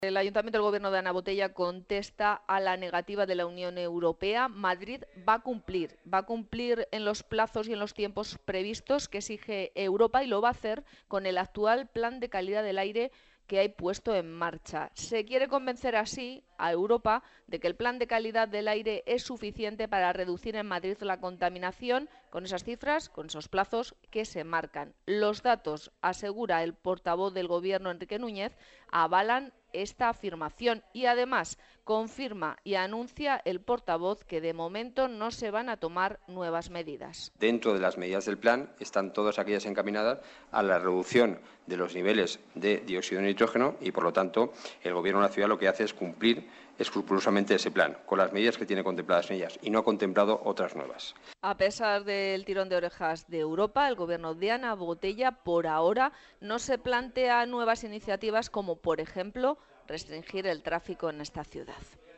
El Ayuntamiento del Gobierno de Ana Botella contesta a la negativa de la Unión Europea. Madrid va a cumplir en los plazos y en los tiempos previstos que exige Europa y lo va a hacer con el actual plan de calidad del aire que hay puesto en marcha. Se quiere convencer así a Europa de que el plan de calidad del aire es suficiente para reducir en Madrid la contaminación con esas cifras, con esos plazos que se marcan. Los datos, asegura el portavoz del Gobierno, Enrique Núñez, avalan esta afirmación y además confirma y anuncia el portavoz que de momento no se van a tomar nuevas medidas. Dentro de las medidas del plan están todas aquellas encaminadas a la reducción de los niveles de dióxido de nitrógeno y, por lo tanto, el Gobierno de la ciudad lo que hace es cumplir escrupulosamente ese plan, con las medidas que tiene contempladas en ellas, y no ha contemplado otras nuevas. A pesar del tirón de orejas de Europa, el Gobierno de Ana Botella, por ahora, no se plantea nuevas iniciativas como, por ejemplo, restringir el tráfico en esta ciudad.